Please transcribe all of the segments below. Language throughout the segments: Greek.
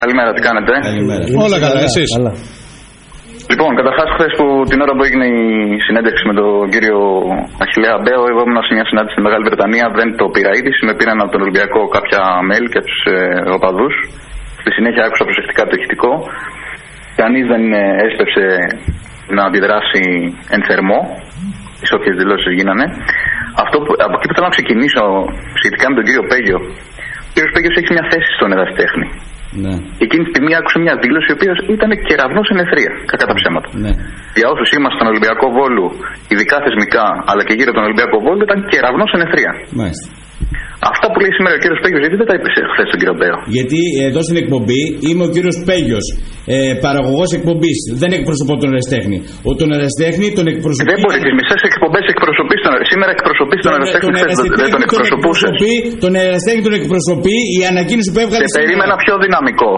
Καλημέρα, τι κάνετε? Καλημέρα. Όλα καλά, εσείς? Καλά. Λοιπόν, καταρχάς, χθες την ώρα που έγινε η συνέντευξη με τον κύριο Αχιλλέα Μπέο, εγώ ήμουν σε μια συνάντηση στη Μεγάλη Βρετανία, δεν το πήρα είδηση, με πήραν από τον Ολυμπιακό κάποια mail και από τους οπαδούς. Στη συνέχεια άκουσα προσεκτικά το ηχητικό. Κανείς δεν έσπευσε να αντιδράσει εν θερμό, τις όποιες δηλώσεις γίνανε. Από εκεί που θέλω να ξεκινήσω σχετικά με τον κύριο Πέγιο. Ο κύριος Πέγιος έχει μια θέση στον ερασιτέχνη. Ναι. Εκείνη τη στιγμή άκουσα μια δήλωση η οποία ήταν κεραυνός εν αιθρία, κακά τα ψέματα. Ναι. Για όσους είμαστε στον Ολυμπιακό Βόλου, ειδικά θεσμικά, αλλά και γύρω από τον Ολυμπιακό Βόλου, ήταν κεραυνός εν αιθρία. Μάλιστα. Αυτά που λέει σήμερα ο κύριος Πέγιος, γιατί δεν τα είπε χθες τον κύριο Μπέο? Γιατί εδώ στην εκπομπή είμαι ο κύριος Πέγιος, παραγωγός εκπομπής. Δεν εκπροσωπώ τον ερασιτέχνη. Τον ερασιτέχνη τον εκπροσωπεί. Δεν μπορεί, τις μισές εκπομπές εκπροσωπείς τον. Σήμερα εκπροσωπείς τον ερασιτέχνη, δεν τον εκπροσωπούσες. Τον ερασιτέχνη τον εκπροσωπεί η ανακοίνωση που έβγαλε. Σε περίμενα πιο δυναμικό.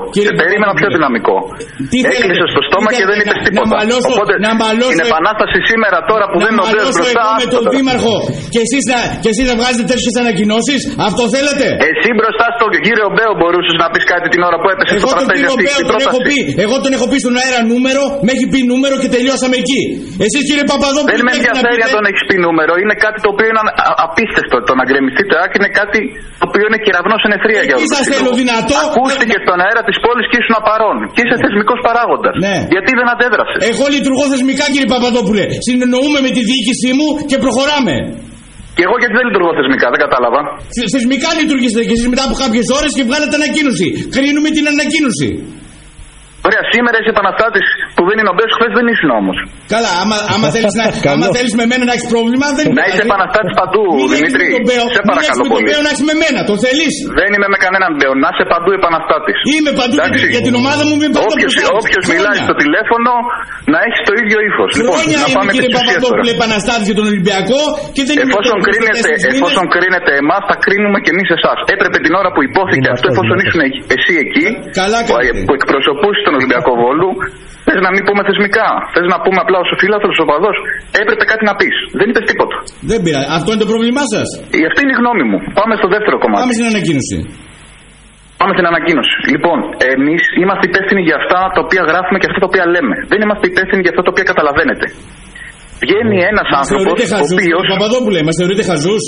Έκλεισες το στόμα και δεν είπες τίποτα. Οπότε την επανάσταση σήμερα τώρα που δεν είναι ο Μπέος μπροστά. Με τον Δήμαρχο και εσείς να βγάζετε τέτοιες ανακοινώσεις. Αυτό θέλετε? Εσύ μπροστά στον κύριο Μπέο μπορούσες να πεις κάτι την ώρα που έπεσε στο τραπέζι αυτή η πρόταση? Εγώ τον έχω πει στον αέρα νούμερο, με έχει πει νούμερο και τελειώσαμε εκεί. Εσείς κύριε Παπαδόπουλο. Δεν με ενδιαφέρει αν τον έχεις πει νούμερο. Είναι κάτι το οποίο είναι απίστευτο. Το να γκρεμιστεί το ΕΑΚ είναι κάτι το οποίο είναι κεραυνός εν αιθρία για όλους. Σας θέλω δυνατό. Ακούστηκε στον αέρα της πόλης και ήσουν απαρών. Και είσαι θεσμικός παράγοντας. Ναι. Γιατί δεν αντέδρασες? Εγώ λειτουργώ θεσμικά κύριε Παπαδόπουλε. Συνεννοούμε με τη διοίκησή μου και προχωράμε. Και εγώ γιατί δεν λειτουργώ θεσμικά, δεν κατάλαβα. Θεσμικά λειτουργήσετε και εσείς μετά από κάποιες ώρες και βγάλετε ανακοίνωση. Κρίνουμε την ανακοίνωση. Ωραία, σήμερα είσαι επαναστάτης που δεν είναι ο Μπέος, χθες δεν ήσουν όμως. Καλά, άμα θέλεις με μένα να έχεις πρόβλημα, δεν να είσαι επαναστάτης παντού, Δημήτρη. Σε παρακαλώ πολύ. Μην έχεις με τον Μπέο να έχεις με μένα, το θέλεις? Δεν είμαι με κανέναν Μπέο, να είσαι παντού επαναστάτης. Είμαι παντού για την ομάδα μου, είμαι παντού. Όποιος μιλάει στο τηλέφωνο να έχει το ίδιο ύφος. Λοιπόν, να πάμε επί της ουσίας τώρα. Επαναστάτης για τον Ολυμπιακό και δεν εφόσον κρίνετε εμάς, θα κρίνουμε και εμείς εσάς. Έπρεπε την ώρα που υπόθηκε αυτό, εφόσον ήσουν εσύ εκεί, που εκπροσωπούσε τον Ολυμπιακό Βόλου, θες να μην πούμε θεσμικά, θες να πούμε απλά ως ο φίλαθλος, ο παδός, έπρεπε κάτι να πεις. Δεν είπες τίποτα. Δεν πειράζει. Αυτό είναι το πρόβλημά σας. Αυτή είναι η γνώμη μου. Πάμε στο δεύτερο κομμάτι. Πάμε στην ανακοίνωση. Πάμε στην ανακοίνωση. Λοιπόν, εμείς είμαστε υπεύθυνοι για αυτά τα οποία γράφουμε και αυτά τα οποία λέμε. Δεν είμαστε υπεύθυνοι για αυτά τα οποία καταλαβαίνετε. Βγαίνει ένας άνθρωπος ο οποίος. Παπαδόπουλε, μας θεωρείτε χαζούς?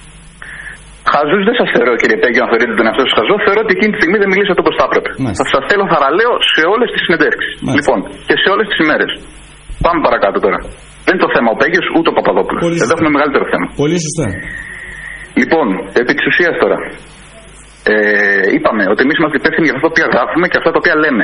Χαζούς δεν σας θεωρώ, κύριε Πέγιο, να θεωρείτε τον εαυτό σας χαζό. Θεωρώ ότι εκείνη τη στιγμή δεν μιλήσατε όπως θα έπρεπε. Θα σας θέλω θαραλέω σε όλες τις συνεντεύξεις. Λοιπόν, και σε όλες τις ημέρες. Πάμε παρακάτω τώρα. Δεν είναι το θέμα ο Πέγιος ούτε ο Παπαδόπουλος. Εδώ έχουμε μεγαλύτερο θέμα. Πολύ σωστά. Λοιπόν, επί της ουσίας τώρα. Είπαμε ότι εμείς είμαστε υπεύθυνοι για αυτά τα οποία γράφουμε και αυτά τα οποία λέμε.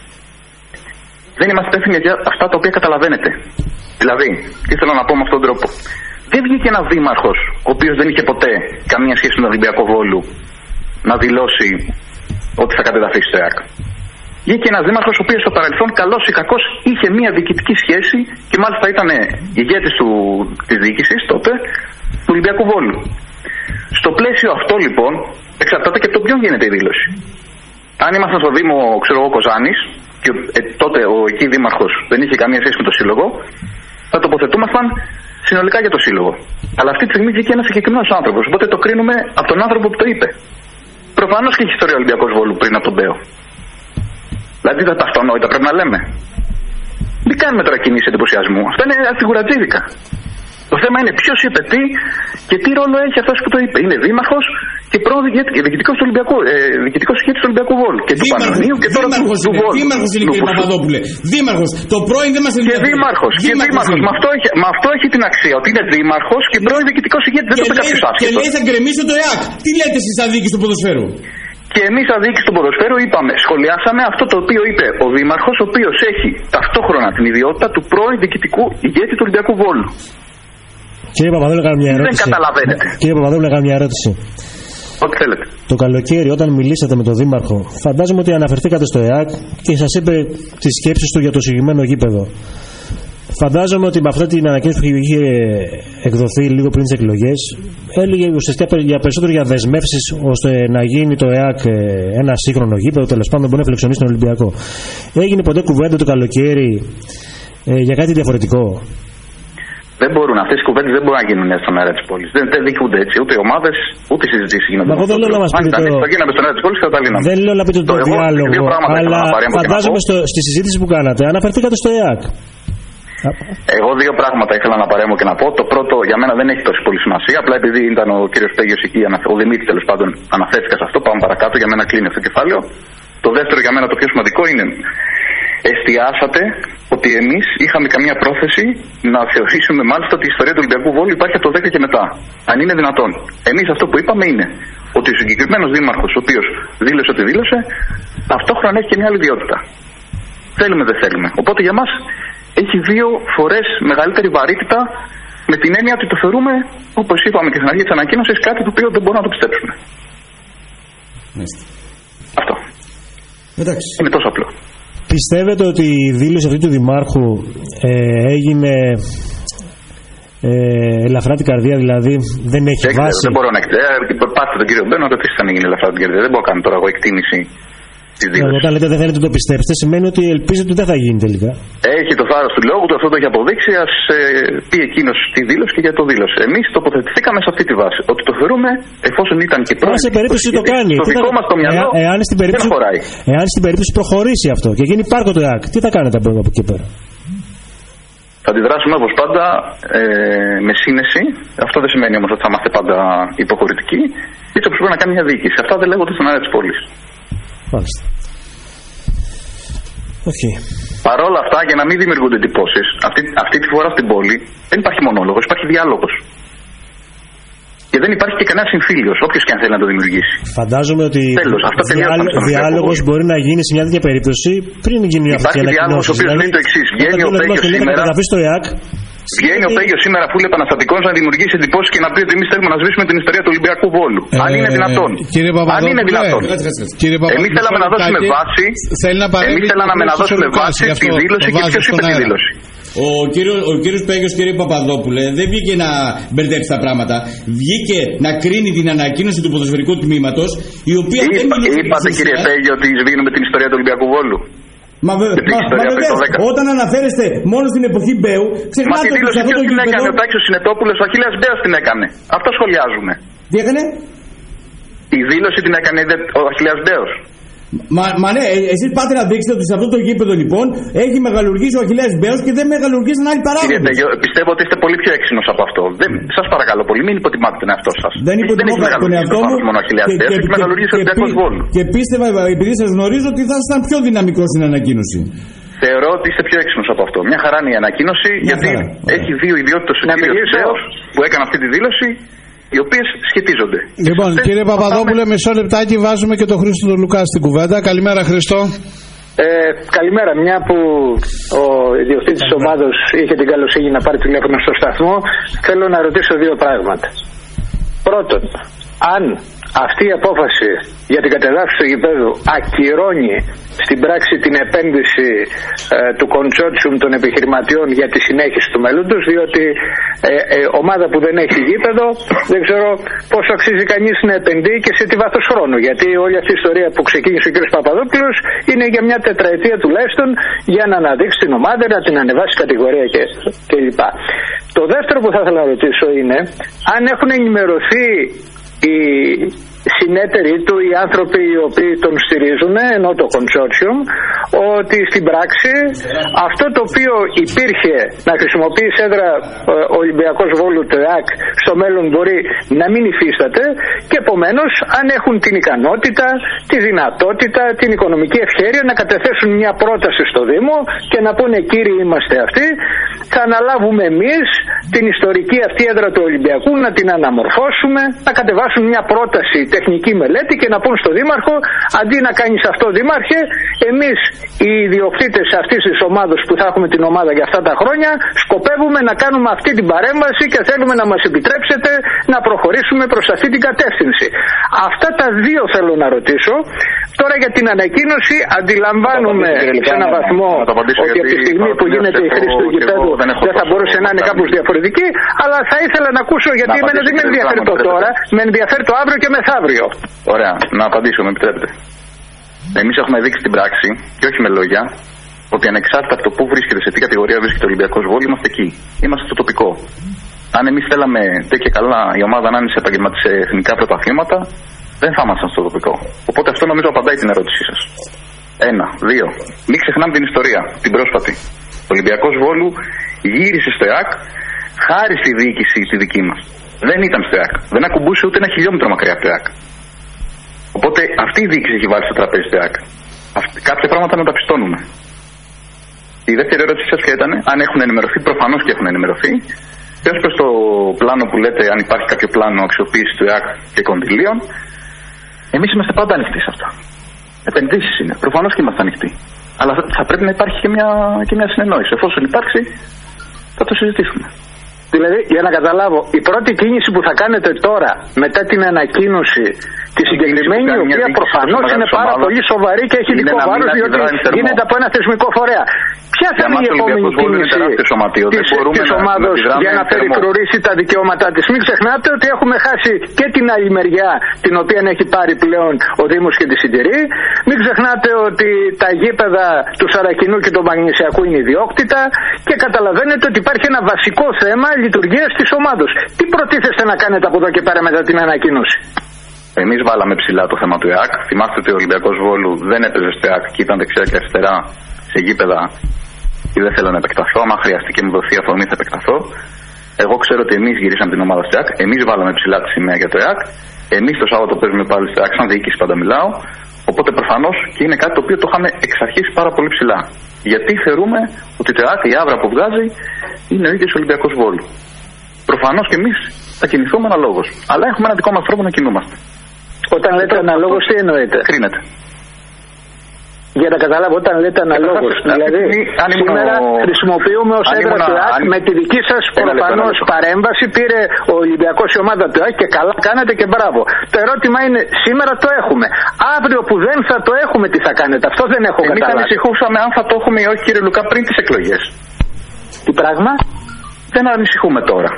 Δεν είμαστε υπεύθυνοι για αυτά τα οποία καταλαβαίνετε. Δηλαδή, τι θέλω να πω με αυτόν τον τρόπο. Δεν βγήκε ένας δήμαρχος, ο οποίος δεν είχε ποτέ καμία σχέση με τον Ολυμπιακό Βόλου, να δηλώσει ότι θα κατεδαφίσει το ΕΑΚ. Βγήκε ένας δήμαρχος, ο οποίος στο παρελθόν, καλός ή κακός, είχε μια διοικητική σχέση και μάλιστα ήταν ηγέτης της διοίκησης τότε του Ολυμπιακού Βόλου. Στο πλαίσιο αυτό λοιπόν, εξαρτάται και από το ποιον γίνεται η δήλωση. Αν ήμασταν στο Δήμο, ξέρω εγώ, Κοζάνης, και τότε ο εκεί δήμαρχος δεν είχε καμία σχέση με το σύλλογο, θα τοποθετούμασταν συνολικά για το σύλλογο. Αλλά αυτή τη στιγμή βγήκε ένας συγκεκριμένος άνθρωπος, οπότε το κρίνουμε από τον άνθρωπο που το είπε. Προφανώς και έχει ιστορία Ολυμπιακός Βόλου πριν από τον Μπέο. Δηλαδή τα αυτονόητα πρέπει να λέμε. Μην κάνουμε τώρα κινήσεις εντυπωσιασμού. Αυτά είναι αφιγουρατζίδικα. Το θέμα είναι ποιος είπε τι και τι ρόλο έχει αυτός που το είπε. Είναι δήμαρχος και πρώην διοικητικός ηγέτης του Ολυμπιακού Βόλου. Και του Πανωνίου και τώρα του Βόλου. Δήμαρχος είναι, κύριε Παπαδόπουλε. Δήμαρχος. Το πρώην δεν μας ενδιαφέρει. Και δήμαρχος. Με αυτό έχει την αξία. Ότι είναι δήμαρχος και πρώην διοικητικός ηγέτης. Δεν το είπε κάποιος άσχετος. Και λέει θα γκρεμίσω το ΕΑΚ. Τι λέτε εσείς σαν διοίκηση του ποδοσφαίρου? Και εμείς σαν διοίκηση του ποδοσφαίρου είπαμε, σχολιάσαμε αυτό το οποίο είπε ο δήμαρχος, ο οποίος έχει ταυτόχρονα την ιδιότητα του πρώην διοικητικού ηγέτη του Ολυμπιακού Βόλου. Κύριε Παπαδόπουλε, κάνω μια ερώτηση. Δεν καταλαβαίνετε. Κύριε Παπαδόπουλε, κάνω μια ερώτηση. Ό,τι θέλετε. Το καλοκαίρι, όταν μιλήσατε με τον Δήμαρχο, φαντάζομαι ότι αναφερθήκατε στο ΕΑΚ και σας είπε τις σκέψεις του για το συγκεκριμένο γήπεδο. Φαντάζομαι ότι με αυτή την ανακοίνωση που είχε εκδοθεί λίγο πριν τις εκλογές, έλεγε ουσιαστικά περισσότερο για δεσμεύσεις ώστε να γίνει το ΕΑΚ ένα σύγχρονο γήπεδο, τέλος πάντων μπορεί να φιλοξενήσει τον Ολυμπιακό. Έγινε ποτέ κουβέντα το καλοκαίρι για κάτι διαφορετικό? Δεν μπορούν, αυτές οι κουβέντες δεν μπορούν να γίνουν στον αέρα της πόλης. Δεν δικούνται έτσι. Ούτε οι ομάδες, ούτε οι συζητήσεις γίνονται. Εγώ δεν λέω να μας πείτε το γίναμε στον αέρα της πόλης και θα τα λύναμε. Δεν λέω να πείτε το διάλογο, αλλά φαντάζομαι στη συζήτηση που κάνατε αναφερθήκατε στο ΕΑΚ. Εγώ δύο πράγματα ήθελα να παρέμβω και να πω. Το πρώτο, για μένα δεν έχει τόση πολύ σημασία. Απλά επειδή ήταν ο κύριος Πέγιος εκεί, ο Δημήτρης τέλος πάντων, αναφέρθηκα σε αυτό. Πάμε παρακάτω. Για μένα κλείνει αυτό το κεφάλαιο. Το δεύτερο για μένα το πιο σημαντικό είναι εστιάσατε ότι εμείς είχαμε καμία πρόθεση να θεωρήσουμε μάλιστα ότι η ιστορία του Ολυμπιακού Βόλου υπάρχει από το 10 και μετά. Αν είναι δυνατόν. Εμείς αυτό που είπαμε είναι ότι ο συγκεκριμένος δήμαρχος, ο οποίος δήλωσε ότι δήλωσε, ταυτόχρονα έχει και μια άλλη ιδιότητα. Θέλουμε, δεν θέλουμε. Οπότε για μας έχει δύο φορές μεγαλύτερη βαρύτητα με την έννοια ότι το θεωρούμε, όπως είπαμε και στην αρχή της ανακοίνωσης, κάτι το οποίο δεν μπορούμε να το πιστέψουμε. Αυτό. Εντάξει. Είναι τόσο απλό. Πιστεύετε ότι η δήλωση αυτή του Δημάρχου έγινε ελαφρά την καρδία, δηλαδή δεν έχει βάση? Δεν μπορώ να εκτιμήσω. Πάστε τον κύριο Μπένο να ρωτήσετε αν έγινε ελαφρά την καρδία. Δεν μπορώ να κάνω τώρα εγώ εκτίμηση της δήλωσης. Όταν λέτε δεν θέλετε να το πιστέψετε, σημαίνει ότι ελπίζετε ότι δεν θα γίνει τελικά. Έχει το θάρρος του λόγου του, αυτό το έχει αποδείξει. Ας πει εκείνος τη δήλωση και γιατί το δήλωσε. Εμείς τοποθετηθήκαμε σε αυτή τη βάση. Ότι το θεωρούμε, εφόσον ήταν και πρώτο. Σε περίπτωση το κάνει. Το δικό μας το μυαλό δεν χωράει. Εάν στην περίπτωση προχωρήσει αυτό και γίνει πάρκο το ΕΑΚ, τι θα κάνετε από εκεί πέρα? Θα αντιδράσουμε όπως πάντα με σύνεση. Αυτό δεν σημαίνει όμως ότι θα είμαστε πάντα υποχωρητικοί. Έτσι όπως πρέπει να κάνει μια διοίκηση. Αυτά δεν λέγονται στον αέρα της πόλης. Μάλιστα. Okay. Παρ' όλα αυτά, για να μην δημιουργούνται εντυπώσεις, αυτή τη φορά στην πόλη δεν υπάρχει μονόλογος, υπάρχει διάλογος. Και δεν υπάρχει και κανένα συμφίλιος, όποιος και αν θέλει να το δημιουργήσει. Φαντάζομαι ότι διάλογος μπορεί να γίνει σε μια τέτοια περίπτωση πριν γίνει αυτή η ανακοίνωση. Υπάρχει διάλογος ο οποίος λέει το εξής. Βγαίνει ο Πέγιος σήμερα. Βγαίνει ο Πέγιος σήμερα που είναι επαναστατικός να δημιουργήσει εντυπώσεις και να πει ότι εμείς θέλουμε να σβήσουμε την ιστορία του Ολυμπιακού Βόλου. Αν είναι δυνατόν. Αν είναι δυνατόν. Εμείς θέλαμε να δώσουμε βάση. Εμείς θέλαμε να δώσουμε βάση στη δήλωση και ποιος είπε τη δήλωση. Ο κύριος Πέγιος, κύριε Παπαδόπουλε, δεν βγήκε να μπερδέψει τα πράγματα. Βγήκε να κρίνει την ανακοίνωση του ποδοσφαιρικού τμήματος, η οποία δεν μιλούσε. Είπατε, κύριε Πέγιο, ότι σβήνουμε την ιστορία του Ολυμπιακού Βόλου. Μα όταν αναφέρεστε μόνο στην εποχή Μπέου, ξεχνάτε ότι σε αυτό το την έκανε ο Τάξιος Συνετόπουλος, ο Αχίλλεας Μπέος την έκανε. Αυτό σχολιάζουμε. Τι έκανε? Η δήλωση την έκανε ο Αχίλλεας Μπέος. Μα ναι, εσείς πάτε να δείξετε ότι σε αυτό το γήπεδο λοιπόν έχει μεγαλουργήσει ο Αχιλλέας Μπέος και δεν μεγαλουργήσαν άλλοι παράγοντες. Κύριε Πέγιο, πιστεύω ότι είστε πολύ πιο έξυπνος από αυτό. Σας παρακαλώ πολύ, μην υποτιμάτε τον εαυτό σας. Δεν υποτιμώ τον εαυτό μου. Μόνο ο Αχιλλέας Μπέος έχει μεγαλουργήσει ο Ολυμπιακός Βόλου. Και πίστευα, επειδή σας γνωρίζω, ότι θα ήσταν πιο δυναμικός στην ανακοίνωση. Θεωρώ ότι είστε πιο έξυπνος από αυτό. Μια χαρά είναι η ανακοίνωση, γιατί έχει δύο ιδιότητες ο κύριος Μπέος που έκανε αυτή τη δήλωση, οι οποίες σχετίζονται. Λοιπόν, κύριε Παπαδόπουλε, μισό λεπτάκι, βάζουμε και τον Χρήστο τον Λουκά στην κουβέντα. Καλημέρα, Χριστό. Καλημέρα. Μια που ο ιδιοκτήτης της ομάδος είχε την καλοσύνη να πάρει τηλέφωνο στο σταθμό, θέλω να ρωτήσω δύο πράγματα. Πρώτον, αν αυτή η απόφαση για την κατεδάφιση του γηπέδου ακυρώνει στην πράξη την επένδυση του κονσόρτσιουμ των επιχειρηματιών για τη συνέχιση του μέλλοντος, διότι ομάδα που δεν έχει γήπεδο δεν ξέρω πόσο αξίζει κανείς να επενδύει και σε τι βάθος χρόνου, γιατί όλη αυτή η ιστορία που ξεκίνησε ο κ. Παπαδόπουλος είναι για μια τετραετία τουλάχιστον για να αναδείξει την ομάδα, να την ανεβάσει κατηγορία κλπ. Το δεύτερο που θα ήθελα να ρωτήσω είναι αν έχουν ενημερωθεί οι συνέτεροι του, οι άνθρωποι οι οποίοι τον στηρίζουν, ενώ το consortium, ότι στην πράξη αυτό το οποίο υπήρχε να χρησιμοποιεί έδρα ο Ολυμπιακός Βόλου του ΕΑΚ στο μέλλον μπορεί να μην υφίσταται και επομένως αν έχουν την ικανότητα, τη δυνατότητα, την οικονομική ευχέρεια να καταθέσουν μια πρόταση στο Δήμο και να πούνε κύριοι είμαστε αυτοί, θα αναλάβουμε εμείς την ιστορική αυτή έδρα του Ολυμπιακού να την αναμορφώσουμε, να κατεβάσουν μια πρόταση τεχνική μελέτη και να πούν στο Δήμαρχο αντί να κάνεις αυτό Δήμαρχε, εμείς οι ιδιοκτήτες αυτής της ομάδας που θα έχουμε την ομάδα για αυτά τα χρόνια σκοπεύουμε να κάνουμε αυτή την παρέμβαση και θέλουμε να μας επιτρέψετε να προχωρήσουμε προς αυτή την κατεύθυνση. Αυτά τα δύο θέλω να ρωτήσω. Τώρα για την ανακοίνωση αντιλαμβάνουμε σε έναν βαθμό ότι από τη στιγμή που γίνεται η χρήση του γηπέδου δεν θα μπορούσε να είναι κάπως διαφορετική, αλλά θα ήθελα να ακούσω γιατί εμένα δεν με ενδιαφέρει το τώρα, με ενδιαφέρει το αύριο και μεθαύριο. Ωραία, να απαντήσω, με επιτρέπετε. Εμείς έχουμε δείξει στην πράξη, και όχι με λόγια, ότι ανεξάρτητα από το πού βρίσκεται, σε τι κατηγορία βρίσκεται ο Ολυμπιακός Βόλου, είμαστε εκεί. Είμαστε στο τοπικό. Αν εμείς θέλαμε και καλά η ομάδα να είναι σε εθνικά πρωταθλήματα, δεν θα ήμασταν στο τοπικό. Οπότε αυτό νομίζω απαντάει την ερώτησή σας. 1, 2. Μην ξεχνάμε την ιστορία, την πρόσφατη. Ο Ολυμπιακός Βόλου γύρισε στο ΕΑΚ χάρη στη διοίκηση τη δική μας. Δεν ήταν στο ΕΑΚ. Δεν ακουμπούσε ούτε 1 χιλιόμετρο μακριά από το ΕΑΚ. Οπότε αυτή η διοίκηση έχει βάλει στο τραπέζι του ΕΑΚ. Κάποια πράγματα να τα πιστώνουμε. Η δεύτερη ερώτηση σας ποια ήταν? Αν έχουν ενημερωθεί, προφανώς και έχουν ενημερωθεί. Και ως προς το πλάνο που λέτε, αν υπάρχει κάποιο πλάνο αξιοποίηση του ΕΑΚ και κονδυλίων, εμείς είμαστε πάντα ανοιχτοί σε αυτά. Επενδύσεις είναι. Προφανώς και είμαστε ανοιχτοί. Αλλά θα πρέπει να υπάρχει και μια συνεννόηση. Εφόσον υπάρξει, θα το συζητήσουμε. Δηλαδή, για να καταλάβω, η πρώτη κίνηση που θα κάνετε τώρα, μετά την ανακοίνωση τη συγκεκριμένη, η οποία προφανώς είναι πάρα πολύ σοβαρή και έχει δικό βάρος, διότι γίνεται από ένα θεσμικό φορέα. Ποια θα είναι η επόμενη κίνηση της ομάδος για να περιφρουρήσει τα δικαιώματά της? Μην ξεχνάτε ότι έχουμε χάσει και την άλλη μεριά, την οποία έχει πάρει πλέον ο Δήμος και τη συντηρεί. Μην ξεχνάτε ότι τα γήπεδα του Σαρακινού και του Μαγνησιακού είναι ιδιόκτητα και καταλαβαίνετε ότι υπάρχει ένα βασικό θέμα λειτουργίας της ομάδος. Τι προτίθεστε να κάνετε από εδώ και πέρα μετά την ανακοίνωση? Εμείς βάλαμε ψηλά το θέμα του ΕΑΚ. Θυμάστε ότι ο Ολυμπιακός Βόλου δεν έπαιζε στο ΕΑΚ και ήταν δεξιά και αριστερά σε γήπεδα και δεν θέλω να επεκταθώ. Αν χρειαστεί και μου δοθεί αφορμή θα επεκταθώ. Εγώ ξέρω ότι εμείς γυρίσαμε την ομάδα στο ΕΑΚ. Εμείς βάλαμε ψηλά τη σημαία για το ΕΑΚ. Εμείς το Σάββατο παίζουμε πάλι στο ΕΑΚ. Σαν διοίκηση πάντα μιλάω. Οπότε προφανώς και είναι κάτι το οποίο το είχαμε εξ αρχής πάρα πολύ ψηλά. Γιατί θεωρούμε ότι το ΕΑΚ, η άβρα που βγάζει, είναι ο ίδιος ο Ολυμπιακός Βόλου. Προφανώς και εμείς θα κινηθούμε αναλόγως. Αλλά έχουμε ένα δικό μας τρόπο να κινούμαστε. Όταν λέτε αναλόγως, τι εννοείτε? Κρίνεται. Για να καταλάβω, όταν λέτε αναλόγως, δηλαδή σήμερα χρησιμοποιούμε ως έδρα του ΕΑΚ, με τη δική σας προφανώς παρέμβαση πήρε ο Ολυμπιακός η ομάδα του ΕΑΚ και καλά κάνετε και μπράβο. Το ερώτημα είναι, σήμερα το έχουμε. Αύριο που δεν θα το έχουμε, τι θα κάνετε? Αυτό δεν έχω καταλάβει. Εμείς ανησυχούσαμε αν θα το έχουμε ή όχι, κύριε Λουκά, πριν τις εκλογές. Τι πράγμα? Δεν ανησυχούμε τώρα.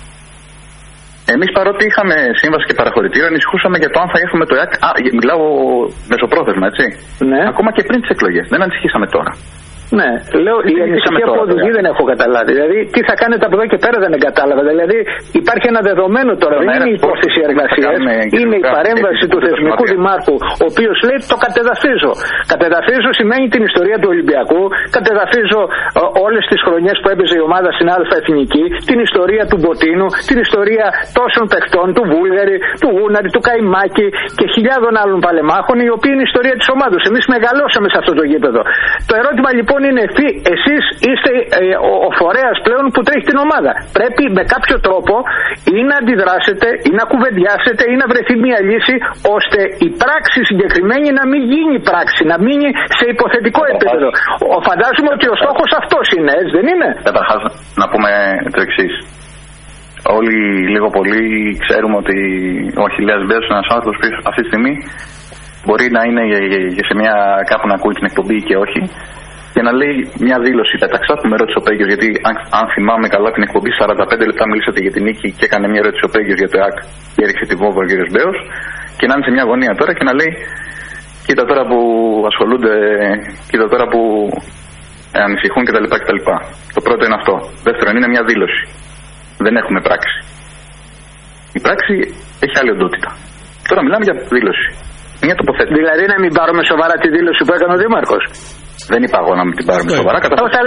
Εμείς παρότι είχαμε σύμβαση και παραχωρητήριο, ανησυχούσαμε για το αν θα έχουμε το ΕΑΚ. Μιλάω μεσοπρόθεσμα, έτσι. Ναι. Ακόμα και πριν τις εκλογές. Δεν ανησυχήσαμε τώρα. Ναι, λέω η ανησυχία που οδηγεί δεν έχω καταλάβει. Δηλαδή, τι θα κάνετε από εδώ και πέρα δεν κατάλαβα. Δηλαδή, υπάρχει ένα δεδομένο τώρα. Δεν είναι η υπόθεση εργασίας. Είναι η παρέμβαση του θεσμικού δημάρχου, ο οποίος λέει το κατεδαφίζω. Κατεδαφίζω σημαίνει την ιστορία του Ολυμπιακού. Κατεδαφίζω όλες τις χρονιές που έπαιζε η ομάδα στην Α' Εθνική. Την ιστορία του Μποτίνου. Την ιστορία τόσων παιχτών, του Βούλγαρη, του Γούναρη, του Καϊμάκη και χιλιάδων άλλων παλεμάχων, η οποία είναι η ιστορία της ομάδας. Εμείς μεγαλώσαμε σε αυτό το γήπεδο. Το ερώτημα λοιπόν είναι, εσείς είστε ο φορέας πλέον που τρέχει την ομάδα. Πρέπει με κάποιο τρόπο ή να αντιδράσετε ή να κουβεντιάσετε ή να βρεθεί μια λύση ώστε η πράξη συγκεκριμένη να μην γίνει πράξη, να μείνει σε υποθετικό επίπεδο. Φαντάζομαι ότι ο στόχος αυτός είναι, έτσι δεν είναι? Καταρχάς να πούμε το εξής. Όλοι λίγο πολύ ξέρουμε ότι ο Αχιλλέας Μπέος είναι ένας άνθρωπος που αυτή τη στιγμή μπορεί να είναι σε μια κάπου να ακούει την εκπομπή και όχι, και να λέει μια δήλωση. Πέταξα που με ρώτησε ο Πέγγιος, γιατί αν θυμάμαι καλά την εκπομπή, 45 λεπτά μιλήσατε για την νίκη και έκανε μια ερώτηση ο Πέγγιος για το ΕΑΚ και έριξε τη βόμβα ο κ. Μπέος, και να είναι σε μια γωνία τώρα και να λέει: κοίτα τώρα που ασχολούνται, κοίτα τώρα που ανησυχούν κτλ. Το πρώτο είναι αυτό. Δεύτερον, είναι μια δήλωση. Δεν έχουμε πράξη. Η πράξη έχει άλλη οντότητα. Τώρα μιλάμε για δήλωση. Μια τοποθέτηση. Δηλαδή να μην πάρουμε σοβαρά τη δήλωση που έκανε ο Δήμαρχος. Δεν είπα εγώ να μην την πάρουμε σοβαρά.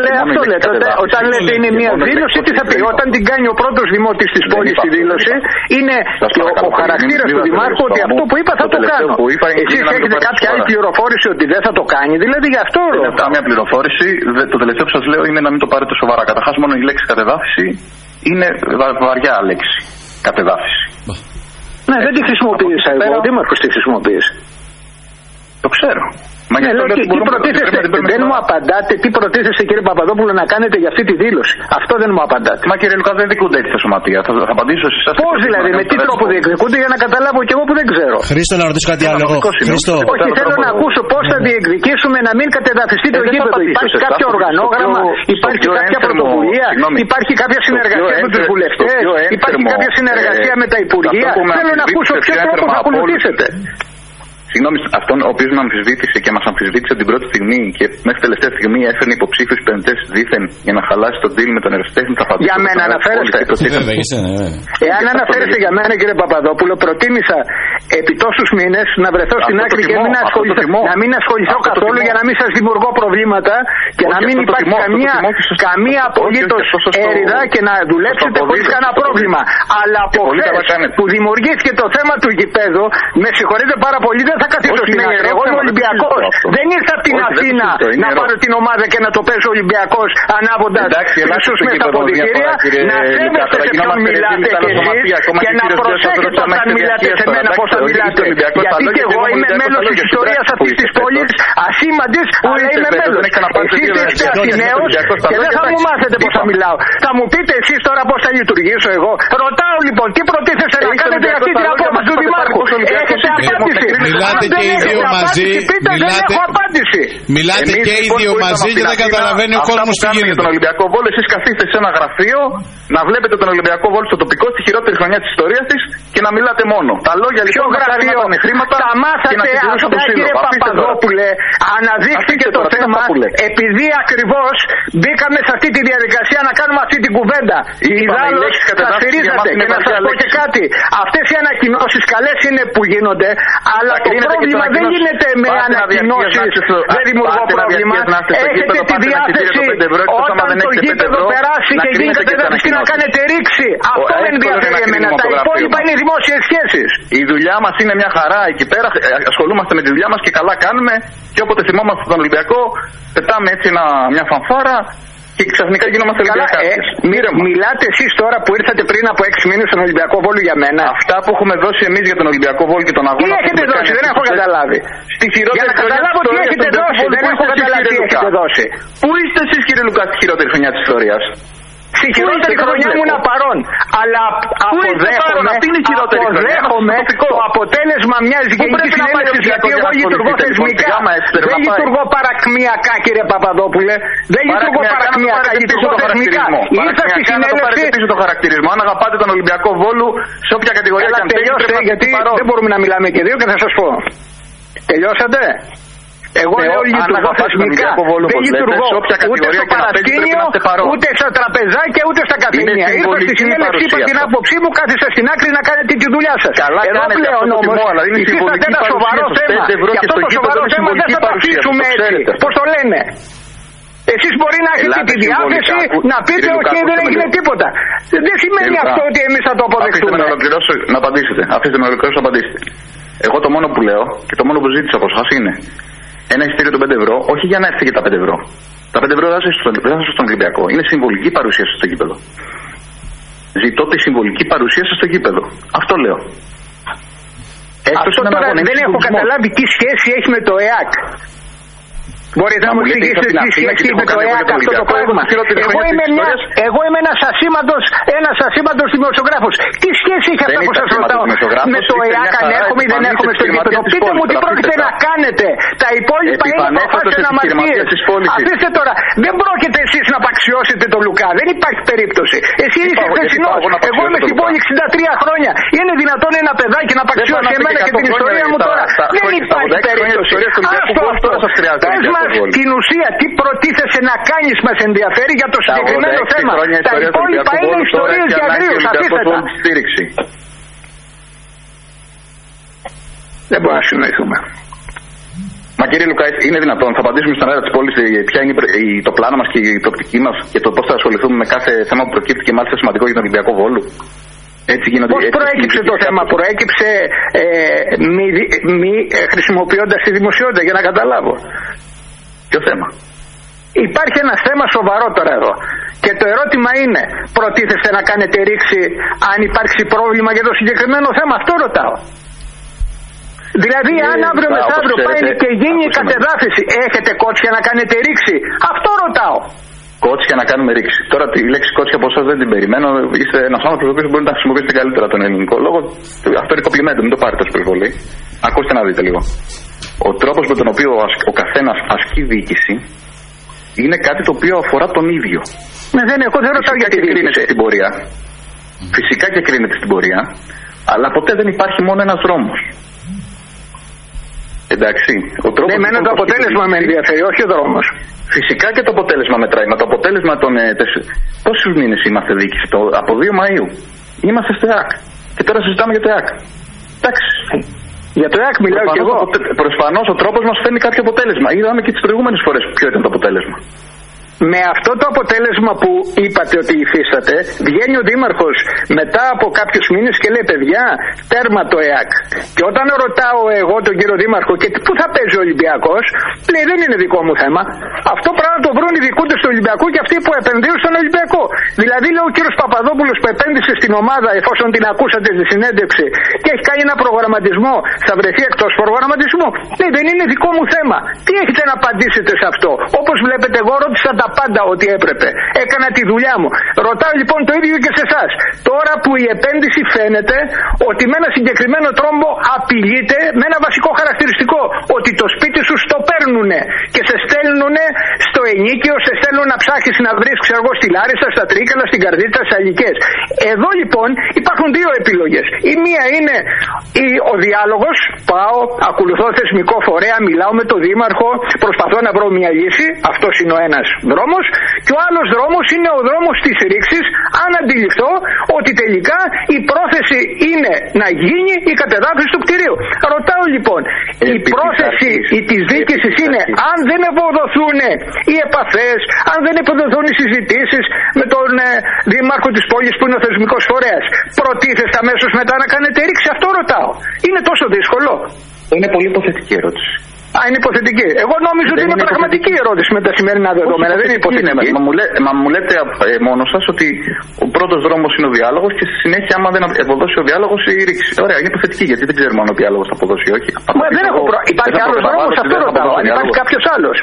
Όταν λέτε είναι μια δήλωση, τι θα πει? Όταν την κάνει ο πρώτος δημότης της πόλης τη δήλωση, είναι ο χαρακτήρας του Δημάρχου ότι αυτό που είπα θα το κάνω. Εσείς έχετε κάποια άλλη πληροφόρηση ότι δεν θα το κάνει? Δηλαδή γι' αυτό δεν έχω καμία πληροφόρηση. Το τελευταίο που σας λέω είναι να μην το πάρετε σοβαρά. Καταρχάς, μόνο η λέξη κατεδάφιση είναι βαριά λέξη. Κατεδάφιση. Ναι, δεν τη χρησιμοποίησα εγώ. Ο Δήμαρχος τη χρησιμοποίησε. Το ξέρω. Μα ναι, τι προτίθεστε, δεν μου απαντάτε τι προτίθεστε κύριε Παπαδόπουλο να κάνετε για αυτή τη δήλωση. Αυτό δεν μου απαντάτε. Μα κύριε Λουκά, δεν διεκδικούνται έτσι τα σωματεία. Θα απαντήσω σε εσάς. Πώς δηλαδή, με τι τρόπο διεκδικούνται, για να καταλάβω κι εγώ που δεν ξέρω. Χρήστο, να ρωτήσω κάτι άλλο. Όχι, θέλω να ακούσω πώς θα διεκδικήσουμε να μην κατεδαφιστεί το γήπεδο. Υπάρχει κάποιο οργανόγραμμα, υπάρχει κάποια πρωτοβουλία, υπάρχει κάποια συνεργασία με τους βουλευτές, υπάρχει κάποια συνεργασία με τα υπουργεία. Θέλω να ακούσω ποιο τρόπο θα ακολουθήσετε. Συγγνώμη, αυτόν ο οποίος με αμφισβήτησε και μας αμφισβήτησε την πρώτη στιγμή και μέχρι τελευταία στιγμή έφερνε υποψήφιους επενδυτές δήθεν για να χαλάσει τον deal με τον Ερασιτέχνη, θα φανταστείτε. Για μένα αναφέρεστε. Εάν αναφέρεστε για μένα, κύριε Παπαδόπουλο, προτίμησα επί τόσους μήνες να βρεθώ στην άκρη και να μην ασχοληθώ καθόλου για να μην σας δημιουργώ προβλήματα και να μην υπάρχει καμία απολύτως έρηδα και να δουλέψετε χωρίς κανένα πρόβλημα. Αλλά από χθες που δημιουργήθηκε το θέμα του γηπέδου, με συγχωρείτε πάρα πολύ, δεν θα καθίσω στην άκρη. Εγώ είμαι Ολυμπιακός. Δεν ήρθα από την Αθήνα να πάρω την ομάδα και να το παίζω Ολυμπιακός ανάβοντας μισούς μέσα στα αποδυτήρια. Να σέβεστε σε ποιον μιλάτε κι εσείς και να προσέχετε όταν μιλάτε σε μένα πώς θα μιλάτε. Γιατί και εγώ είμαι μέλος της ιστορίας αυτής της πόλης, ασήμαντης, αλλά είμαι μέλος. Εσείς είστε Αθηναίος και δεν θα μου μάθετε πώς θα μιλάω. Θα μου πείτε εσείς τώρα πώς θα λειτουργήσω εγώ. Ρωτάω λοιπόν, τι προτίθεστε να κάνετε για αυτή την απόφαση του Δημάρχου. Έχετε απάντηση. Μιλάτε και οι δύο μαζί. Μιλάτε και οι δύο μαζί και δεν καταλαβαίνει ο κόσμος τι γίνεται. Τον Ολυμπιακό Βόλο, εσείς καθίστε σε ένα γραφείο να βλέπετε τον Ολυμπιακό Βόλο στο τοπικό στη χειρότερη χρονιά της ιστορίας της και να μιλάτε μόνο. Τα λόγια λοιπόν με χρήματα τα μάθατε αυτά, κύριε Παπαδόπουλε. Αναδείχθηκε το θέμα επειδή ακριβώς μπήκαμε σε αυτή τη διαδικασία να κάνουμε αυτή την κουβέντα. Ιδάλλως θα στηρίζατε. Και να σας πω και κάτι. Αυτές οι ανακοινώσεις καλές είναι που γίνονται, αλλά το πρόβλημα δεν γίνεται με ανακοινώσεις. Δεν δημιουργώ πρόβλημα. Έχετε τη διάθεση όταν το γήπεδο περάσει και γίνει κατεδάφιση να κάνετε ρήξη. Αυτό με ενδιαφέρει εμένα. Τα υπόλοιπα είναι δημόσιες σχέσεις. Η δουλειά μας είναι μια χαρά εκεί πέρα. Ασχολούμαστε με τη δουλειά μας και καλά κάνουμε. Και όποτε θυμόμαστε τον Ολυμπιακό, πετάμε έτσι μια φανφάρα. Και ξαφνικά γινόμαστε Ολυμπιακάκες. Μιλάτε εσείς τώρα που ήρθατε πριν από 6 μήνες στον Ολυμπιακό Βόλο για μένα. Αυτά που έχουμε δώσει εμείς για τον Ολυμπιακό Βόλο και τον αγώνα. Τι έχετε δώσει, δεν έχω καταλάβει. Για να καταλάβω τι έχετε δώσει, δεν έχω καταλάβει τι έχετε δώσει. Πού είστε εσείς, κύριε Λουκά, στη χειρότερη χρονιά της ιστορίας? Στη χειρότερη χρονιά ήμουν παρόν. Αλλά αποδέχομαι το αποτέλεσμα μιας γενικής συνέλευσης. Γιατί εγώ λειτουργώ θεσμικά. Δεν λειτουργώ παρακμιακά, κύριε Παπαδόπουλε. Δεν λειτουργώ παρακμιακά. Λειτουργώ θεσμικά. Ήρθα στη συνέλευση. Το χαρακτηρισμό. Αν αγαπάτε τον Ολυμπιακό Βόλου, σε όποια κατηγορία και αν τελειώσετε, γιατί δεν μπορούμε να μιλάμε και δύο και θα σας πω. Τελειώσατε? Εγώ λέω λειτουργώ θεσμικά. Δεν λειτουργώ ούτε στο παρασκήνιο, ούτε στα τραπεζάκια, ούτε στα καφενεία. Ήρθα στη συνέλευση, είπα την άποψή μου, κάθισα στην άκρη να κάνετε τη δουλειά σας. Εδώ πλέον όμως υφίσταται ένα σοβαρό θέμα. Και αυτό το σοβαρό θέμα δεν θα το αφήσουμε έτσι. Πώς το λένε? Εσείς μπορεί να έχετε τη διάθεση να πείτε όχι, δεν έγινε τίποτα. Δεν σημαίνει αυτό ότι εμείς θα το αποδεχτούμε. Αφήστε με να ολοκληρώσω να απαντήσετε. Αφήστε με να ολοκληρώσω να απαντήσετε. Εγώ το μόνο που λέω και το μόνο που ζήτησα από εσάς είναι ένα εισιτήριο των 5 ευρώ, όχι για να έρθει και τα 5 ευρώ. Τα 5 ευρώ δεν θα έρθουν στον Ολυμπιακό. Είναι συμβολική παρουσίαση στο γήπεδο. Ζητώ τη συμβολική παρουσίαση στο γήπεδο. Αυτό λέω. Αυτό τώρα δεν έχω καταλάβει τι σχέση έχει με το ΕΑΚ. Μπορείτε να μου εξηγήσετε τι σχέση με το ΕΑΚ αυτό το πράγμα? Εγώ είμαι ένας ασήμαντος δημοσιογράφος. Τι σχέση έχει αυτά που σας ρωτάω με το ΕΑΚ, αν έρχομαι ή δεν έρχομαι στο γήπεδο? Πείτε μου τι πρόκειται να κάνετε. Τα υπόλοιπα είναι αποφάσεις αναμαρτίες. Αφήστε τώρα, δεν πρόκειται εσείς να απαξιώσετε τον Λουκά. Δεν υπάρχει περίπτωση. Εσύ είσαι χθεσινός. Εγώ είμαι στην πόλη 63 χρόνια. Είναι δυνατόν ένα παιδάκι να απαξιώσει εμένα και την ιστορία μου τώρα? Δεν υπάρχει περίπτωση. Την ουσία, τι προτίθεσαι να κάνεις μας ενδιαφέρει για το συγκεκριμένο θέμα. Τα υπόλοιπα είναι ιστορίες για αγρίους. Αφήστε τα. Δεν μπορούμε να συνοηθούμε. Μα κύριε Λουκά, είναι δυνατόν? Θα απαντήσουμε στον αέρα της πόλης ποια είναι το πλάνο μας και η προοπτική μας και το πώς θα ασχοληθούμε με κάθε θέμα που προκύπτει και μάλιστα σημαντικό για τον Ολυμπιακό Βόλο. Πώς προέκυψε το θέμα? Προέκυψε μη χρησιμοποιώντας τη δημοσιότητα, για να καταλάβω. Ποιο θέμα? Υπάρχει ένα θέμα σοβαρό τώρα εδώ. Και το ερώτημα είναι, προτίθεστε να κάνετε ρήξη αν υπάρξει πρόβλημα για το συγκεκριμένο θέμα? Αυτό ρωτάω. Δηλαδή, αν αύριο μεθαύριο πάει και γίνει η κατεδάφιση, έχετε κότσια να κάνετε ρήξη? Αυτό ρωτάω. Κότσια να κάνουμε ρήξη. Τώρα τη λέξη κότσια από εσάς δεν την περιμένω. Είστε ένας άνθρωπος που μπορεί να χρησιμοποιήσετε καλύτερα τον ελληνικό λόγο. Αυτό είναι κομπλιμέντο, μην το πάρετε ως περιβολή. Ακούστε να δείτε λίγο. Ο τρόπος με τον οποίο ο καθένας ασκεί διοίκηση είναι κάτι το οποίο αφορά τον ίδιο. Εγώ δεν ρωτάω γιατί κρίνεται στην πορεία. Φυσικά και κρίνεται στην πορεία, αλλά ποτέ δεν υπάρχει μόνο ένας δρόμος. Εντάξει. Εμένα το αποτέλεσμα με ενδιαφέρει, όχι ο δρόμος. Φυσικά και το αποτέλεσμα μετράει. Μα το αποτέλεσμα των. Πόσους μήνες είμαστε διοίκηση? Από 2 Μαΐου. Είμαστε στο ΕΑΚ. Και τώρα συζητάμε για το ΕΑΚ. Εντάξει. Για το ΕΑΚ μιλάω κι εγώ. Προφανώς ο τρόπος μας φέρνει κάποιο αποτέλεσμα. Είδαμε και τις προηγούμενες φορές ποιο ήταν το αποτέλεσμα. Με αυτό το αποτέλεσμα που είπατε ότι υφίσταται, βγαίνει ο Δήμαρχος μετά από κάποιους μήνες και λέει: παιδιά, τέρμα το ΕΑΚ. Και όταν ρωτάω εγώ τον κύριο Δήμαρχο και πού θα παίζει ο Ολυμπιακός, λέει: δεν είναι δικό μου θέμα. Αυτό πράγμα το βρουν οι δικούντες του Ολυμπιακού και αυτοί που επενδύουν στον Ολυμπιακό. Δηλαδή, λέει ο κύριος Παπαδόπουλος που επένδυσε στην ομάδα, εφόσον την ακούσατε στη συνέντευξη και έχει κάνει ένα προγραμματισμό, θα βρεθεί εκτός προγραμματισμού. Λέει: δεν είναι δικό μου θέμα. Τι έχετε να απαντήσετε σε αυτό? Όπως βλέπετε, εγώ ρώτησα τα πάντα ό,τι έπρεπε. Έκανα τη δουλειά μου. Ρωτάω λοιπόν το ίδιο και σε εσάς. Τώρα που η επένδυση φαίνεται ότι με ένα συγκεκριμένο τρόπο απειλείται με ένα βασικό χαρακτηριστικό. Ότι το σπίτι σου το παίρνουνε και σε στέλνουνε στο ενίκιο, σε στέλνουν να ψάχνεις να βρεις, ξέρω εγώ, στη Λάρισα, στα Τρίκαλα, στην Καρδίτσα, στις Αλικές. Εδώ λοιπόν υπάρχουν δύο επιλογές. Η μία είναι ο διάλογος. Πάω, ακολουθώ θεσμικό φορέα, μιλάω με τον Δήμαρχο, προσπαθώ να βρω μια λύση. Αυτός είναι ο ένας δρόμος. Και ο άλλος δρόμος είναι ο δρόμος της ρήξης, αν αντιληφθώ ότι τελικά η πρόθεση είναι να γίνει η κατεδάφιση του κτηρίου. Ρωτάω λοιπόν, η πρόθεση της διοίκησης είναι, αν δεν ευοδοθούν οι επαφές, αν δεν ευοδοθούν οι συζητήσεις με τον Δήμαρχο της πόλης που είναι ο θεσμικός φορέας, προτίθεστε αμέσως μετά να κάνετε ρήξη? Αυτό ρωτάω. Είναι τόσο δύσκολο? Είναι πολύ υποθετική ερώτηση. Είναι υποθετική. Εγώ νόμιζα ότι είναι πραγματική ερώτηση με τα σημερινά δεδομένα. Δεν είναι υποθετική. Μα μου λέτε μόνο σας ότι ο πρώτος δρόμος είναι ο διάλογος και στη συνέχεια, άμα δεν αποδώσει ο διάλογος, η ρήξη. Ωραία, είναι υποθετική, γιατί δεν ξέρουμε αν ο διάλογος θα αποδώσει ή όχι. Δεν έχω Υπάρχει άλλος δρόμος, αυτό ρωτάω. Αν υπάρχει κάποιος άλλος.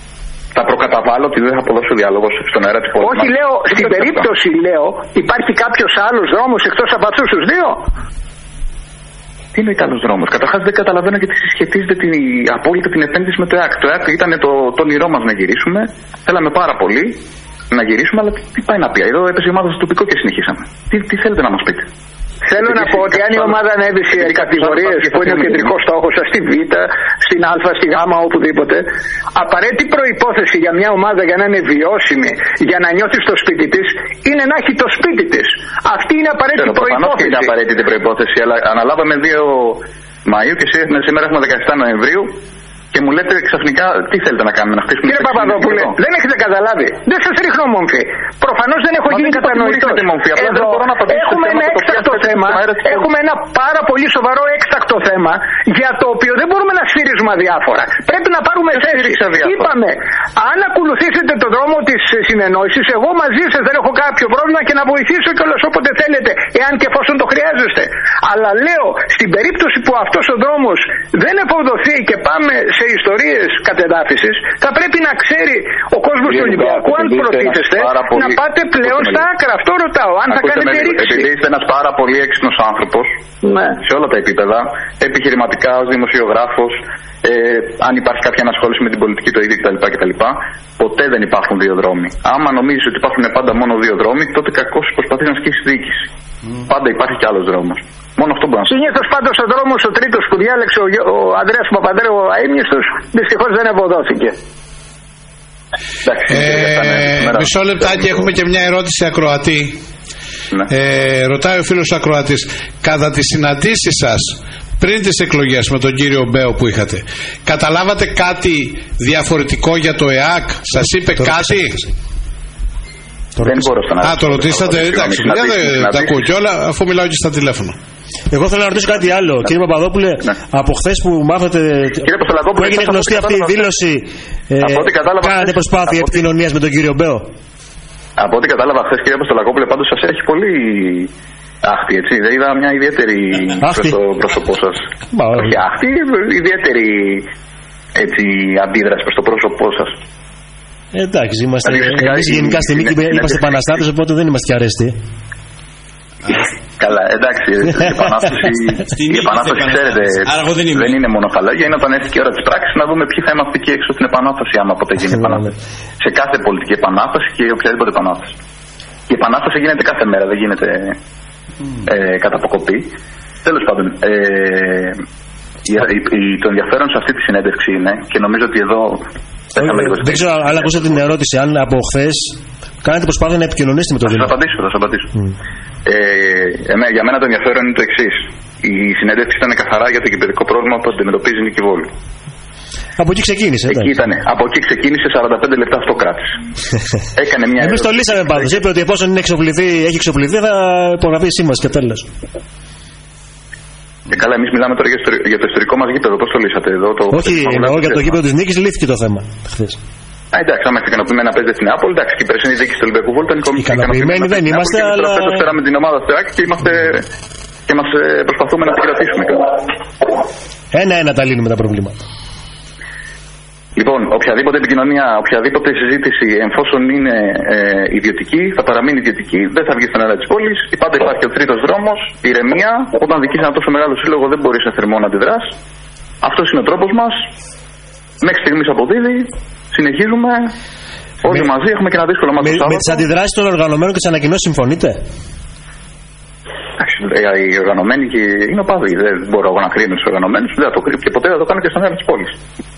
Θα προκαταβάλω ότι δεν θα αποδώσει ο διάλογος στον αέρα της πόλης. Όχι, λέω, στην περίπτωση υπάρχει κάποιος άλλος δρόμος εκτός από αυτούς τους δύο? Τι είναι ο άλλος δρόμος? Καταρχάς δεν καταλαβαίνω γιατί συσχετίζεται απόλυτα την επένδυση με το ΕΑΚ. Το ΕΑΚ ήταν το όνειρό μας να γυρίσουμε. Θέλαμε πάρα πολύ να γυρίσουμε, αλλά τι πάει να πει? Εδώ έπεσε η ομάδα στο τοπικό και συνεχίσαμε. Τι θέλετε να μας πείτε? Θέλω να πω ότι αν η ομάδα ανέβει σε κατηγορίες που είναι ο κεντρικός στόχος, στη Β, στην Α, στη Γ, οπουδήποτε, απαραίτητη προϋπόθεση για μια ομάδα για να είναι βιώσιμη, για να νιώθει στο σπίτι της, είναι να έχει το σπίτι της. Αυτή είναι απαραίτητη προϋπόθεση. Είναι απαραίτητη προϋπόθεση, αλλά αναλάβαμε 2 Μαΐου και σήμερα έχουμε 17 Νοεμβρίου. Και μου λέτε ξαφνικά τι θέλετε να κάνουμε, να χτίσουμε? Κύριε Παπαδόπουλε, δεν έχετε καταλάβει. Δεν σας ρίχνω μομφή. Προφανώς δεν έχω γίνει κατανοητός. Εδώ έχουμε ένα έκτακτο θέμα. Έχουμε ένα πάρα πολύ σοβαρό έκτακτο θέμα για το οποίο δεν μπορούμε να σφυρίζουμε αδιάφορα. Πρέπει να πάρουμε θέση. Είπαμε, αν ακολουθήσετε τον δρόμο της συνεννόησης, εγώ μαζί σας δεν έχω κάποιο πρόβλημα και να βοηθήσω κιόλας όποτε θέλετε, εάν και εφόσον το χρειάζεστε. Αλλά λέω, στην περίπτωση που αυτός ο δρόμος δεν ευοδοθεί και πάμε σε ιστορίες κατεδάφισης, θα πρέπει να ξέρει ο κόσμος του Ολυμπιακού, αν προτίθεστε, να πάτε πλέον στα άκρα. Αυτό ρωτάω, αν θα κάνετε ρήξη. Επειδή είστε ένας πάρα πολύ έξυπνος άνθρωπος, σε όλα τα επίπεδα, επιχειρηματικά, ως δημοσιογράφος, αν υπάρχει κάποια ανασχόληση με την πολιτική το ίδιο κτλ. Ποτέ δεν υπάρχουν δύο δρόμοι. Άμα νομίζεις ότι υπάρχουν πάντα μόνο δύο δρόμοι, τότε κακώς προσπαθείς να ασκήσεις διοίκηση. Πάντα υπάρχει κι άλλος δρόμος. Μόνο αυτό μπορεί να. Συνήθως πάντως ο δρόμος ο τρίτος που διάλεξε ο Ανδρέας Παπανδρέου, ο αείμνηστος, δυστυχώς δεν ευωδόθηκε. Μισό λεπτάκι, έχουμε και μια ερώτηση ακροατή. Ναι. Ρωτάει ο φίλος ακροατής, κατά τις συναντήσεις σας πριν τις εκλογές με τον κύριο Μπέο που είχατε, καταλάβατε κάτι διαφορετικό για το ΕΑΚ? Σας είπε κάτι? Δεν μπορώ να το ρωτήσατε, εντάξει, δεν τα ακούω κιόλα αφού μιλάω και στα τηλέφωνα. Εγώ θέλω να ρωτήσω κάτι άλλο. Κύριε Παπαδόπουλε, από χθες που μάθατε που έγινε γνωστή αυτή η δήλωση, κάνατε προσπάθεια επικοινωνίας με τον κύριο Μπέο? Από ό,τι κατάλαβα χθες, κύριε Αποστολακόπουλε, πάντως σας έχει πολύ άχτη, έτσι. Δεν είδα μια ιδιαίτερη στο πρόσωπό σας. Όχι άχτη, ιδιαίτερη αντίδραση προς το πρόσωπό σας. Εντάξει, είμαστε γενικά στη Νίκη, είμαστε επαναστάτες, οπότε δεν είμαστε και αρέστοι. Καλά, εντάξει, η επανάσταση ξέρετε δεν είναι μόνο τα λόγια, είναι όταν έρθει και η ώρα της πράξης να δούμε ποιοι θα είμαστε εκεί έξω στην επανάσταση, άμα ποτέ γίνει επανάσταση. Σε κάθε πολιτική επανάσταση και οποιαδήποτε επανάσταση. Η επανάσταση γίνεται κάθε μέρα, δεν γίνεται κατά αποκοπή. Τέλος πάντων, Το ενδιαφέρον σε αυτή τη συνέντευξη είναι, και νομίζω ότι εδώ. Δεν ξέρω αν ακούσατε την ερώτηση, αν από χθες κάνετε προσπάθεια να επικοινωνήσετε με τον Δήμαρχο. Θα σας απαντήσω. Για μένα το ενδιαφέρον είναι το εξής. Η συνέντευξη ήταν καθαρά για το κυπεδικό πρόβλημα που αντιμετωπίζει η Νίκη Βόλου. Από εκεί ξεκίνησε. Από εκεί ξεκίνησε, 45 λεπτά αυτό κράτησε. Έκανε μια. Εμείς το λύσαμε πάντως. Είπε ότι εφόσον έχει εξοπλιστεί θα υπογραφεί η σύμβαση και τέλος. Και καλά, εμείς μιλάμε τώρα για το ιστορικό μας γήπεδο. Πώς το λύσατε εδώ? Όχι, εννοώ για το γήπεδο της Νίκης λύθηκε το θέμα χθες. Εντάξει, άμα είστε ικανοποιημένοι να παίζετε στην Νεάπολη, εντάξει, και η περσινή διοίκηση του Ολυμπιακού Βόλου ήταν ικανοποιημένοι. Δεν είμαστε, αλλά. Φέτος φέραμε την ομάδα στο ΕΑΚ και μας προσπαθούμε να την κρατήσουμε. Ένα-ένα τα λύνουμε τα προβλήματα. Λοιπόν, οποιαδήποτε επικοινωνία, οποιαδήποτε συζήτηση, εφόσον είναι ιδιωτική, θα παραμείνει ιδιωτική. Δεν θα βγει στον αέρα της πόλης. Πάντα υπάρχει ο τρίτος δρόμος, ηρεμία. Όταν δικείς ένα τόσο μεγάλο σύλλογο, δεν μπορείς σε θερμό να αντιδράς. Αυτός είναι ο τρόπος μας. Μέχρι στιγμής αποδίδει. Συνεχίζουμε. Όλοι μαζί έχουμε και ένα δύσκολο μάτι. Με τις αντιδράσεις των οργανωμένων και τις ανακοινώσεις συμφωνείτε? Οι οργανωμένοι είναι οπαδοί. Δεν μπορώ εγώ να κρίνω τους οργανωμένους. Δεν θα το κρίνω και ποτέ δεν θα το κάνω και στον αέρα της πόλης.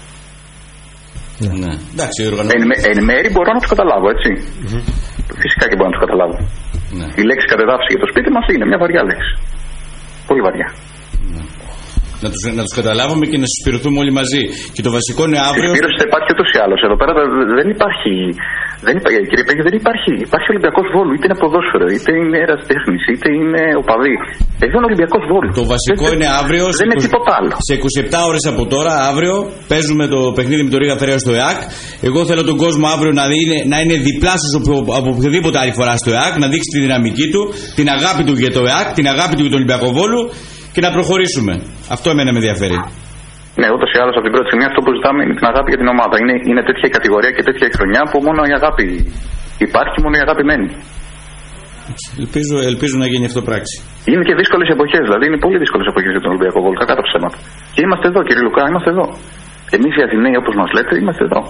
Ναι. Εντάξει, εν μέρη μπορώ να τους καταλάβω, έτσι. Φυσικά και μπορώ να τους καταλάβω. Ναι. Η λέξη κατεδάφιση για το σπίτι μας είναι μια βαριά λέξη. Πολύ βαριά. Ναι. Να τους καταλάβουμε και να συσπηρωθούμε όλοι μαζί. Και το βασικό είναι αύριο. Η συσπήρωση θα υπάρχει ούτως ή άλλως. Εδώ πέρα δεν υπάρχει. Κύριε Πέγγι, δεν υπάρχει. Υπάρχει Ολυμπιακός Βόλου, είτε είναι ποδόσφαιρο, είτε είναι ερασιτέχνης, είτε είναι οπαδί. Εδώ είναι Ολυμπιακός Βόλου. Το βασικό είναι αύριο. Δεν είναι τίποτα άλλο. Σε 27 ώρες από τώρα, αύριο, παίζουμε το παιχνίδι με το Ρίγα Θερέα στο ΕΑΚ. Εγώ θέλω τον κόσμο αύριο να είναι διπλάσιος από οποιοδήποτε άλλη φορά στο ΕΑΚ, να δείξει τη δυναμική του, την αγάπη του για το ΕΑΚ, την αγάπη του για τον Ολυμπιακό Βόλου και να προχωρήσουμε. Αυτό εμένα με ενδιαφέρει. Ναι, ούτως ή άλλως από την πρώτη στιγμή αυτό που ζητάμε είναι την αγάπη για την ομάδα. Είναι τέτοια η κατηγορία και τέτοια η χρονιά που μόνο η αγάπη υπάρχει, μόνο η αγάπη μένει. Ελπίζω να γίνει αυτό πράξη. Είναι και δύσκολες εποχές, δηλαδή είναι πολύ δύσκολες εποχές για τον Ολυμπιακό Βόλο, κακά τα ψέματα. Και είμαστε εδώ, κύριε Λουκά, είμαστε εδώ. Εμείς οι Αθηναίοι, όπως μας λέτε, είμαστε εδώ.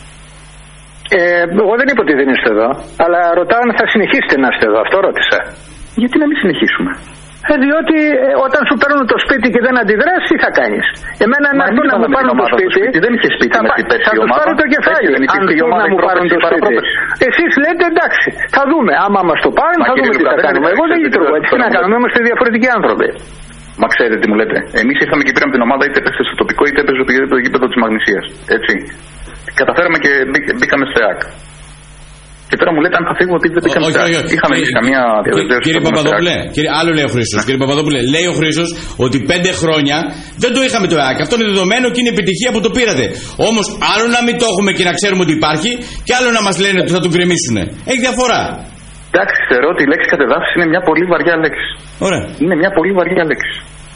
Εγώ δεν είπα ότι δεν είστε εδώ, αλλά ρωτάω αν θα συνεχίσετε να είστε εδώ. Αυτό ρώτησα. Γιατί να μην συνεχίσουμε? Διότι όταν σου παίρνουν το σπίτι και δεν αντιδράς, τι θα κάνεις? Εμένα να έρθουν να μου πάρουν το σπίτι. Δεν είχε σπίτι με την πέρσι ομάδα. Θα τους πάρω το κεφάλι αν θέλουν να μου πάρουν το σπίτι. Εσείς λέτε εντάξει, θα δούμε. Άμα μας το πάρουν, θα δούμε τι θα κάνουμε. Εγώ δεν λειτουργώ έτσι. Τι να κάνουμε, είμαστε διαφορετικοί άνθρωποι. Μα ξέρετε τι μου λέτε. Εμείς ήρθαμε και πήραμε την ομάδα, είτε έπαιξε στο τοπικό είτε έπαιζε στο γήπεδο της Μαγνησίας. Έτσι. Καταφέραμε και μπήκαμε στο ΕΑΚ. Και τώρα μου λέτε αν θα φύγουμε επειδή δεν πήγαμε στο ΕΑΚ. Είχαμε καμία διαβεβαίωση. Κύριε Παπαδόπουλε, άλλο λέει ο Χρήστος. Κύριε Παπαδόπουλε, λέει ο Χρήστος ότι 5 χρόνια δεν το είχαμε το ΕΑΚ. Αυτό είναι δεδομένο και είναι επιτυχία που το πήρατε. Όμως άλλο να μην το έχουμε και να ξέρουμε ότι υπάρχει, και άλλο να μας λένε ότι θα τον γκρεμίσουν. Έχει διαφορά. Εντάξει, θεωρώ ότι η λέξη κατεδάφιση είναι μια πολύ βαριά λέξη. Ωραία. Είναι μια πολύ βαριά λέξη.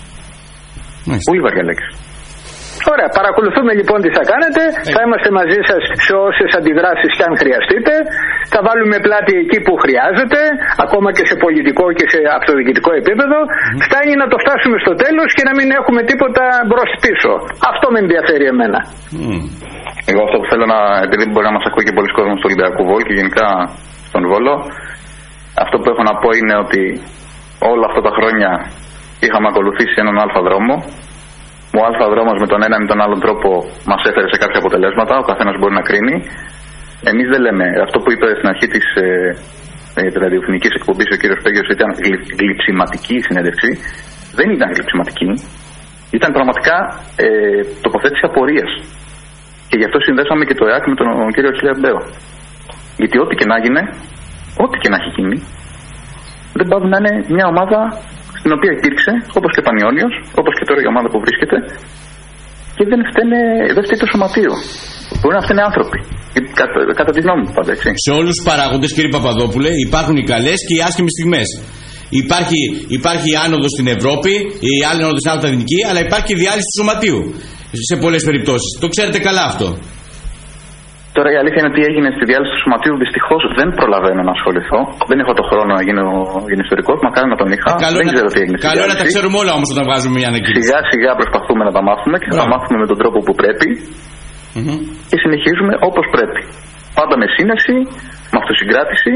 Πολύ βαριά λέξη. Ωραία, παρακολουθούμε λοιπόν τι θα κάνετε. Θα είμαστε μαζί σας σε όσες αντιδράσεις και αν χρειαστείτε. Θα βάλουμε πλάτη εκεί που χρειάζεται, ακόμα και σε πολιτικό και σε αυτοδιοικητικό επίπεδο. Φτάνει να το φτάσουμε στο τέλος και να μην έχουμε τίποτα μπρος πίσω. Αυτό με ενδιαφέρει εμένα. Εγώ αυτό που θέλω να, επειδή μπορεί να μας ακούει και πολλοί κόσμος του Ολυμπιακού Βόλου και γενικά στον Βόλο, αυτό που έχω να πω είναι ότι όλα αυτά τα χρόνια είχαμε ακολουθήσει έναν αλφα δρόμο. Ο αλφα δρόμος με τον ένα ή με τον άλλον τρόπο μας έφερε σε κάποια αποτελέσματα, ο καθένας μπορεί να κρίνει. Εμείς δεν λέμε, αυτό που είπε στην αρχή της ραδιοφωνικής εκπομπής ο κύριος Πέγγιος ήταν γλυψιματική συνέντευξη. Δεν ήταν γλυψιματική, ήταν πραγματικά τοποθέτηση απορίας. Και γι' αυτό συνδέσαμε και το ΕΑΚ με τον κύριο Αξιλέα Μπέο. Γιατί ό,τι και να γίνει, ό,τι και να έχει γίνει, δεν πάει να είναι μια ομάδα στην οποία υπήρξε, όπως και Πανιόνιος, όπως και τώρα η ομάδα που βρίσκεται, και δεν φταίει το σωματείο. Μπορεί να φταίνε άνθρωποι. Κατά τη γνώμη μου πάντα, έτσι. Σε όλους τους παράγοντες, κύριε Παπαδόπουλε, υπάρχουν οι καλές και οι άσχημες στιγμές. Υπάρχει η άνοδος στην Ευρώπη, η άλλη άνοδος στην Εθνική, αλλά υπάρχει και η διάλυση του σωματείου. Σε πολλές περιπτώσεις. Το ξέρετε καλά αυτό. Τώρα η αλήθεια είναι ότι έγινε στη διάλυση του σωματείου. Δυστυχώς δεν προλαβαίνω να ασχοληθώ. Δεν έχω το χρόνο να γίνω ιστορικός. Μακάρι να τον είχα. Δεν ξέρω τι έγινε. Καλό είναι να τα ξέρουμε όλα όμως όταν βγάζουμε μια ανακοίνωση. Σιγά σιγά προσπαθούμε να τα μάθουμε και θα τα μάθουμε με τον τρόπο που πρέπει. Και συνεχίζουμε όπως πρέπει. Πάντα με σύνεση, με αυτοσυγκράτηση,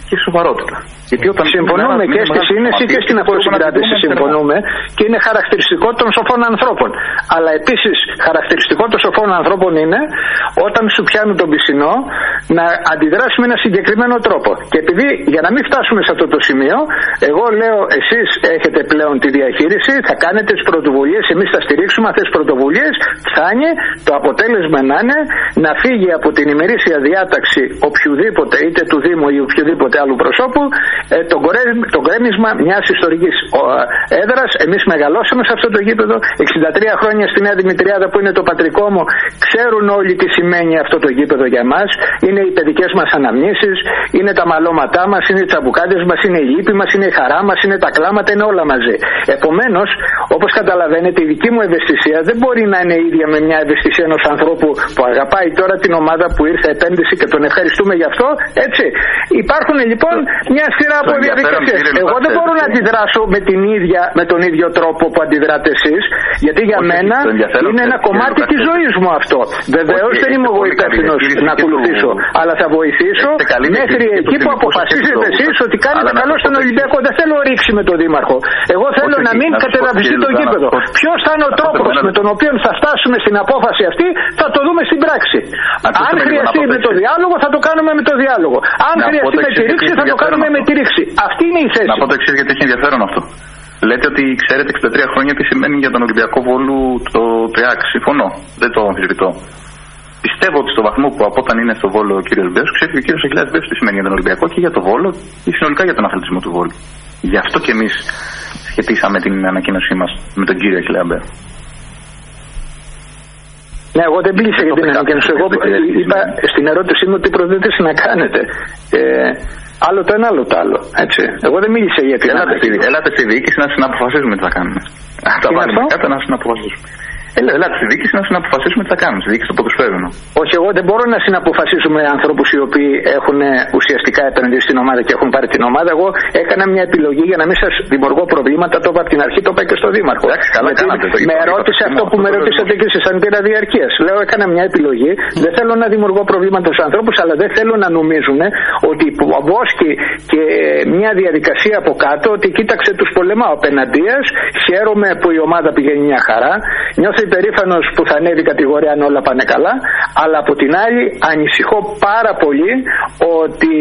και σοβαρότητα. Γιατί όταν συμφωνούμε και στη σύνεση και στην αποσυγκράτηση. Συμφωνούμε και είναι χαρακτηριστικό των σοφών ανθρώπων. Αλλά επίσης χαρακτηριστικό των σοφών ανθρώπων είναι όταν σου πιάνουν τον πισινό να αντιδράσει με ένα συγκεκριμένο τρόπο. Και επειδή για να μην φτάσουμε σε αυτό το σημείο, εγώ λέω εσείς έχετε πλέον τη διαχείριση, θα κάνετε τις πρωτοβουλίες, εμείς θα στηρίξουμε αυτές τις πρωτοβουλίες, φτάνει το αποτέλεσμα να είναι να φύγει από την ημερήσια διάταξη οποιοδήποτε, είτε του Δήμου ή οποιοδήποτε άλλου προσώπου, το γκρέμισμα μιας ιστορικής έδρας. Εμείς μεγαλώσαμε σε αυτό το γήπεδο, 63 χρόνια στη Νέα Δημητριάδα που είναι το πατρικό μου, ξέρουν όλοι τι σημαίνει αυτό το γήπεδο για μας. Είναι οι παιδικές μας αναμνήσεις, είναι τα μαλώματά μας, είναι οι τσαμπουκάντες μας, είναι η λύπη μας, είναι η χαρά μας, είναι τα κλάματα, είναι όλα μαζί. Επομένως, όπως καταλαβαίνετε, η δική μου ευαισθησία δεν μπορεί να είναι ίδια με μια ευαισθησία ενός ανθρώπου που αγαπάει τώρα την ομάδα που ήρθε επένδυση και τον ευχαριστούμε γι' αυτό. Έτσι. Υπάρχουν λοιπόν μια σειρά από διαδικασίες. Εγώ δεν μπορώ να αντιδράσω με τον ίδιο τρόπο που αντιδράτε εσείς, γιατί για μένα είναι ένα κομμάτι της ζωής μου αυτό. Βεβαίως δεν είμαι εγώ υπεύθυνος να ακολουθήσω, αλλά θα βοηθήσω μέχρι εκεί που αποφασίζετε εσείς ότι κάνετε καλό στον Ολυμπιακό. Δεν θέλω ρίξει με τον Δήμαρχο. Εγώ θέλω να μην κατεδαφιστεί το γήπεδο. Ποιος θα είναι ο τρόπος με τον οποίο θα φτάσουμε στην απόφαση αυτή, θα το δούμε στην πράξη. Αν χρειαστεί με το διάλογο, θα το κάνουμε με το διάλογο. Αν χρειαστεί με τη ρήξη, θα το κάνουμε με τη ρήξη. Αυτή είναι η θέση. Να πω το εξής, γιατί έχει ενδιαφέρον αυτό. Λέτε ότι ξέρετε 63 χρόνια τι σημαίνει για τον Ολυμπιακό Βόλου το ΤΕΑΚ. Συμφωνώ. Δεν το αμφισβητώ. Πιστεύω ότι στο βαθμό που από όταν είναι στο Βόλο ο κύριος Μπέος, ξέρει ο κύριος Αγγελάδης Μπέος τι σημαίνει για τον Ολυμπιακό και για το Βόλο και συνολικά για τον αθλητισμό του Βόλου. Γι' αυτό και εμείς σχετίσαμε την ανακοίνωσή μας με τον κύριο Αγγελάδη Μπέο. Ναι, εγώ δεν πλήσα για την ανακοίνωση. Εγώ είπα στην ερώτησή μου τι προτείνετε να κάνετε. Άλλο το ένα, άλλο το άλλο. Έτσι. Εγώ δεν μίλησα για την ανακοίνωση. Ελάτε στη διοίκηση να συναποφασίζουμε τι θα κάνουμε. Θα βάλουμε κάτω να συναποφασίσουμε. Ελάτε στη διοίκηση να συναποφασίσουμε τι θα κάνουμε. Στη διοίκηση του ποδοσφαίρου. Όχι, εγώ δεν μπορώ να συναποφασίσω με ανθρώπους οι οποίοι έχουν ουσιαστικά επενδύσει στην ομάδα και έχουν πάρει την ομάδα. Εγώ έκανα μια επιλογή για να μην σας δημιουργώ προβλήματα. Το είπα από την αρχή, το είπα και στο Δήμαρχο. Με ρώτησε αυτό που με ρωτήσατε και εσείς αν πήρα διαρκείας. Λέω, έκανα μια επιλογή. Δεν θέλω να δημιουργώ προβλήματα στους ανθρώπους, αλλά δεν θέλω να νομίζουν ότι βόσκει και μια διαδικασία από κάτω ότι κοίταξε τους πολεμάω απέναντίας. Χαίρομαι που η ομάδα πηγαίνει μια χαρά. Νιώθω υπερήφανος που θα ανέβει η κατηγορία αν όλα πάνε καλά, αλλά από την άλλη ανησυχώ πάρα πολύ ότι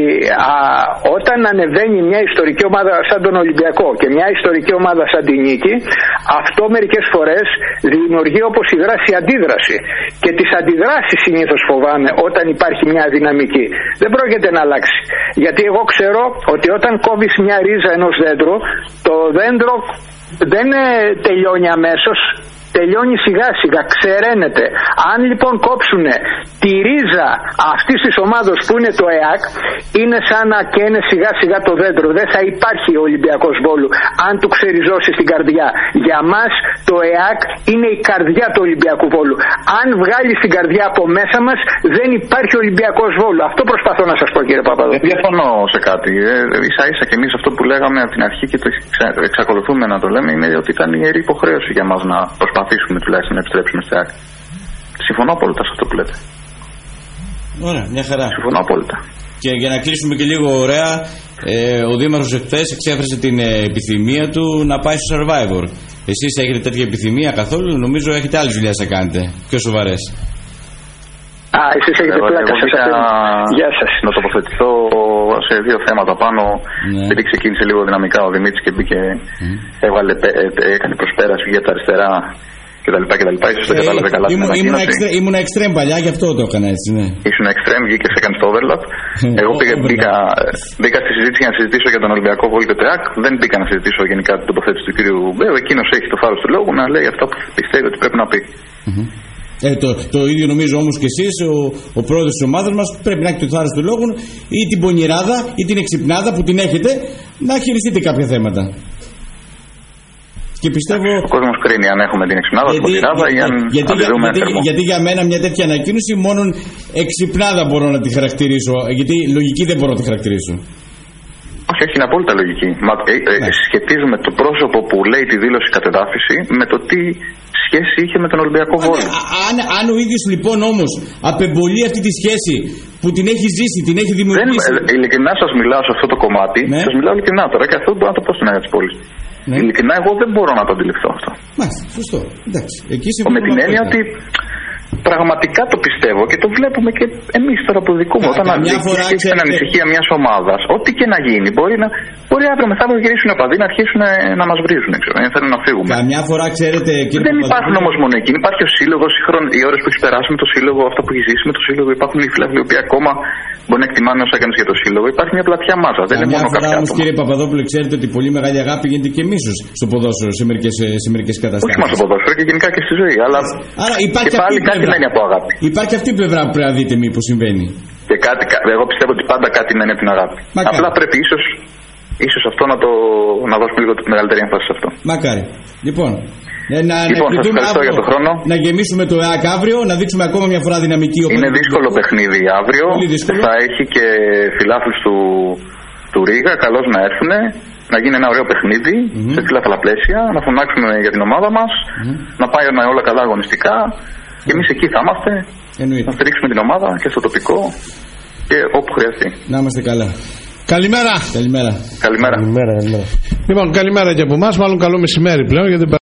όταν ανεβαίνει μια ιστορική ομάδα σαν τον Ολυμπιακό και μια ιστορική ομάδα σαν την Νίκη, αυτό μερικές φορές δημιουργεί όπως η δράση αντίδραση, και τις αντιδράσεις συνήθως φοβάμαι όταν υπάρχει μια δυναμική. Δεν πρόκειται να αλλάξει, γιατί εγώ ξέρω ότι όταν κόβεις μια ρίζα ενός δέντρου, το δέντρο δεν τελειώνει αμέσως, τελειώνει σιγά σιγά, ξεραίνεται. Αν λοιπόν κόψουν τη ρίζα αυτής της ομάδος που είναι το ΕΑΚ, είναι σαν να καίνε σιγά σιγά το δέντρο. Δεν θα υπάρχει ο Ολυμπιακός Βόλου αν του ξεριζώσει στην καρδιά. Για μας το ΕΑΚ είναι η καρδιά του Ολυμπιακού Βόλου. Αν βγάλει την καρδιά από μέσα μας, δεν υπάρχει Ολυμπιακός Βόλου. Αυτό προσπαθώ να σας πω, κύριε Παπαδόπουλο. Διαφωνώ σε κάτι. Ίσα ίσα και εμείς αυτό που λέγαμε από την αρχή και το εξακολουθούμε να το λέμε είναι ότι ήταν ιερή υποχρέωση για μας να προσπαθήσουμε τουλάχιστον να επιστρέψουμε στη ΑΚ. Συμφωνώ απόλυτα σε αυτό που λέτε. Ωραία, μια χαρά. Συμφωνώ απόλυτα. Και για να κλείσουμε και λίγο ωραία, ο Δήμαρχος εχθές εξέφρασε την επιθυμία του να πάει στο Survivor. Εσείς έχετε τέτοια επιθυμία καθόλου? Νομίζω έχετε άλλες δουλειές να κάνετε, πιο σοβαρές. Εσείς έχετε πλάκα σας. Γεια σας. Να τοποθετηθώ σε δύο θέματα πάνω. Γιατί ξεκίνησε λίγο δυναμικά ο Δημήτρης και μπήκε, έκανε προσπέραση για τα αριστερά κτλ. Ίσως δεν κατάλαβε καλά την ανακοίνωση. Ήμουν extreme παλιά, γι' αυτό το έκανα έτσι, ναι. Ήσουν extreme, βγήκες, έκανες το overlap. Εγώ μπήκα στη συζήτηση για να συζητήσω για τον Ολυμπιακό Βόλο και το ΤΕΑΚ. Δεν μπήκα να συζητήσω γενικά την τοποθέτηση του κύριου Μπέου. Εκείνος έχει το φάρος του λόγου να λέει αυτά που πιστεύει ότι πρέπει να πει. Το ίδιο νομίζω όμως και εσείς, ο πρόεδρος της ομάδας μας πρέπει να έχει το θάρρος του λόγου ή την πονηράδα ή την εξυπνάδα που την έχετε να χειριστείτε κάποια θέματα. Και πιστεύω... Ο κόσμος κρίνει αν έχουμε την εξυπνάδα, την πονηράδα ή αν αντιδρούμε θερμό. Γιατί για μένα μια τέτοια ανακοίνωση μόνο εξυπνάδα μπορώ να τη χαρακτηρίσω, γιατί λογική δεν μπορώ να τη χαρακτηρίσω. όχι, είναι απόλυτα λογική. Σχετίζουμε το πρόσωπο που λέει τη δήλωση κατεδάφιση με το τι σχέση είχε με τον Ολυμπιακό Βόλο. Αν ο ίδιος λοιπόν όμως απεμπολεί αυτή τη σχέση που την έχει ζήσει, την έχει δημιουργήσει. Ειλικρινά σας μιλάω σε αυτό το κομμάτι, σας μιλάω ειλικρινά τώρα και αυτό μπορώ να το πω στην Αγία της Πόλης. Ειλικρινά εγώ δεν μπορώ να το αντιληφθώ αυτό. Μάλιστα, σωστό. Εντάξει, εκεί με την έννοια ότι πραγματικά το πιστεύω και το βλέπουμε και εμείς τώρα που δικούμε. Όταν αρχίσει την ανησυχία μιας ομάδας, ό,τι και να γίνει, μπορεί αύριο μεθαύριο να γυρίσουν οι οπαδοί να αρχίσουν να μας βρίζουν. Δεν θέλουν να φύγουμε. Καμιά φορά, ξέρετε. Δεν υπάρχουν όμως μόνο εκείνοι. Υπάρχει ο σύλλογος, οι ώρες που έχει περάσει με το σύλλογο, αυτά που έχει ζήσει με το σύλλογο. Υπάρχουν οι φιλάθλοι οι οποίοι ακόμα μπορεί να εκτιμάνε όσα έκανε για το σύλλογο. Υπάρχει μια πλατιά μάζα. Δεν είναι μόνο κάποια. Όμως, κύριε Παπαδόπουλε, ξέρετε ότι πολύ μεγάλη αγάπη γίνεται και μίσος στο ποδόσφαιρο σε μερικές καταστάσεις. Όχι μόνο στο ποδόσφαιρο και γενικά και στη ζωή. Αλλά και πάλι κάτι μένει από αγάπη. Υπάρχει αυτή η πλευρά που πρέπει να δείτε μήπως συμβαίνει. Και εγώ πιστεύω ότι πάντα κάτι μένει από την αγάπη. Μακάρι. Απλά πρέπει ίσως αυτό να δώσουμε λίγο μεγαλύτερη έμφαση σε αυτό. Μακάρι. Λοιπόν, σας ευχαριστώ για τον χρόνο. Να γεμίσουμε το ΕΑΚ αύριο, να δείξουμε ακόμα μια φορά δυναμική. Είναι δύσκολο παιχνίδι αύριο. Θα έχει και φιλάθλους του Ρίγα. Καλώς να έρθουν. Να γίνει ένα ωραίο παιχνίδι σε φιλάθλα πλαίσια. Να φωνάξουμε για την ομάδα μας. Να πάει όλα καλά αγωνιστικά. Και εμείς εκεί θα είμαστε. Να στηρίξουμε την ομάδα και στο τοπικό και όπου χρειαστεί. Να είμαστε καλά. Καλημέρα. Καλημέρα. Καλημέρα. Λοιπόν, καλημέρα και από εμάς. Μάλλον καλό μεσημέρι πλέον γιατί